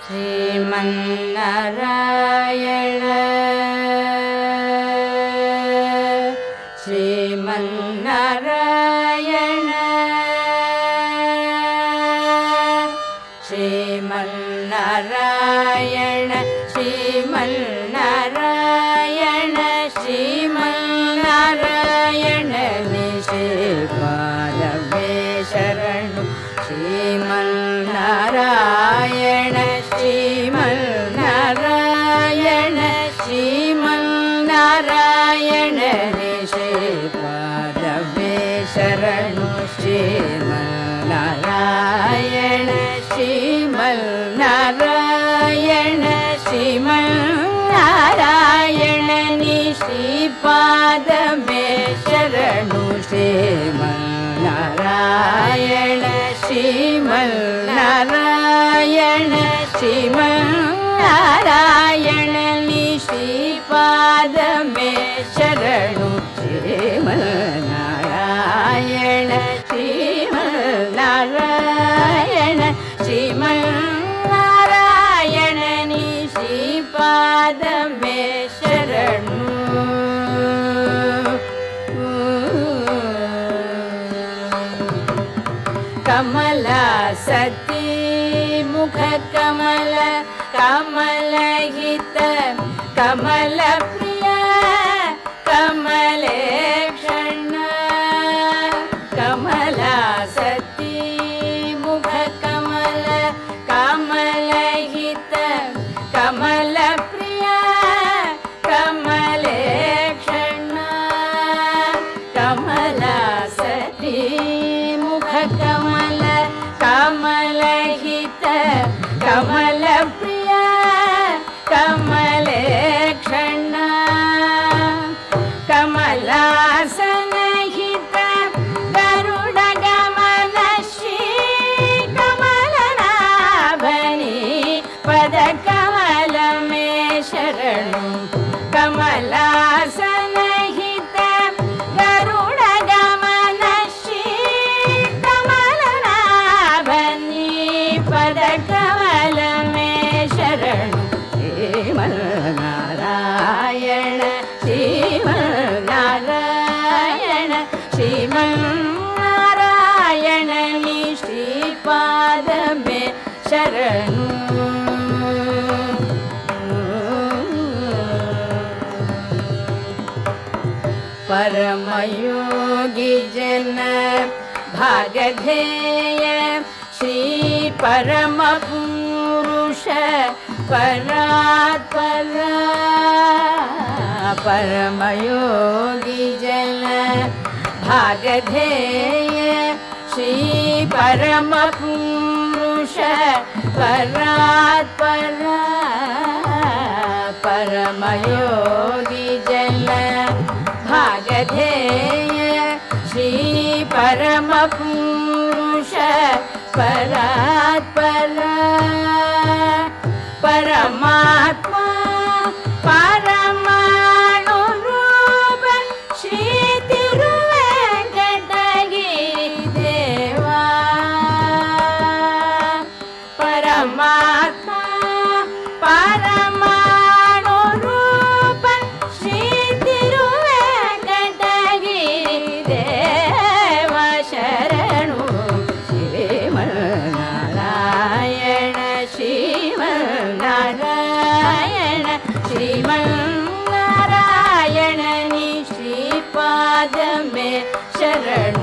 ಶ್ರೀಮನ್ನಾರಾಯಣ ಶ್ರೀಮನ್ನಾರಾಯಣ ಶ್ರೀಮನ್ನಾರಾಯಣ ಶ್ರೀಮನ್ನಾರಾಯಣ ಶ್ರೀಮನ್ನಾರಾಯಣ ನಿಶ್ರೀಪಾದವೇ ಶರಣು ಶ್ರೀಮನ್ನಾರಾಯಣ ಶ್ರೀಮನ್ನಾರಾಯಣ ಶ್ರೀಮನ್ನಾರಾಯಣ ನಿಶ್ರೀಪಾದವೇ ಶರಣು ಶ್ರೀಮನ್ನಾರಾಯಣ ಶ್ರೀಮನ್ನಾರಾಯಣ ಶ್ರೀಮನ್ನಾರಾಯಣ ನಿಶ್ರೀಪಾದವೇ ಶರಣು ಶ್ರೀಮನ್ನಾರಾಯಣ ಶ್ರೀಮನ್ನಾರಾಯಣ ಶ್ರೀಮನ್ನಾರಾಯಣ ನಿಶ್ರೀಪಾದವೇ ಶರಣು ಶ್ರೀಮನ್ನಾರಾಯಣ ಶ್ರೀಮನ್ನಾರಾಯಣ ಶ್ರೀಮನ್ನಾರಾಯಣ ನಿಶ್ರೀಪಾದವೇ ಶರಣು ಕಮಲ ಸತಿ ಮುಖ ಕಮಲ ಕಮಲಹಿತ ಕಮಲ ಪ್ರಿಯ ಕಮಲೇಕ್ಷಣ ಕಮಲ ಸತಿ ಮುಖ ಕಮಲ ಕಮಲಹಿತ ಕಮಲ ಪ್ರಿಯ ಕಮಲೇಕ್ಷಣ ಕಮಲ ಸತಿ ಮುಖ ಕಮಲ ಕಮಲಹಿತ ಕಮಲ ಪ್ರಿಯ ಕಮಲೇಕ್ಷಣ ಕಮಲಾಸನಹಿತ ಗರುಡ ಗಮನ ಶ್ರೀ ಕಮಲನಾಭನಿ ಪದ ಕಮಲ ಮೇ ಶರಣು ಕಮಲಾಸನಹಿತ ಗರುಡ ಗಮನ ಶ್ರೀ ಕಮಲನಾಭನಿ ಪದ ಕಮಲ ಮೇ ಶರಣು ಶ್ರೀಮನ್ನಾರಾಯಣ ಶ್ರೀಮನ್ನಾರಾಯಣ ಶ್ರೀಮನ್ನಾರಾಯಣ ನಿಶ್ರೀಪಾದವೇ ಶರಣು ಪರಮಯೋಗಿ ಜನ ಭಾಗಧೇಯ ಶ್ರೀ ಪರಮ ಪುರುಷ ಪರಾತ್ಪರ ಪರಮಯೋಗಿ ಜನ ಭಾಗಧೇಯ ಶ್ರೀ ಪರಮ ಪುರುಷ ಪರಾತ್ಪರ ಪರಮಯೋಗಿ ಜನ ಭಾಗಧೇಯ ಶ್ರೀ ಪರಮ ಪುರುಷ ಪರಾತ್ಪರ ಪರಮಾತ್ಮ ಪರಮಾಣು ರೂಪ ಶ್ರೀ ತಿರುವೆಂಕಟಗಿರಿ ದೇವಾ ಪರಮಾತ್ಮ ಪರಮಾಣು ರೂಪ ಶ್ರೀ ತಿರುವೆಂಕಟಗಿರಿ ದೇವ ಶರಣು ಶ್ರೀಮನ್ನಾರಾಯಣ ಶ್ರೀಮನ್ನಾರಾಯಣ ಶ್ರೀಮನ್ನಾರಾಯಣ ನಿಶ್ರೀಪಾದವೇ ಶರಣು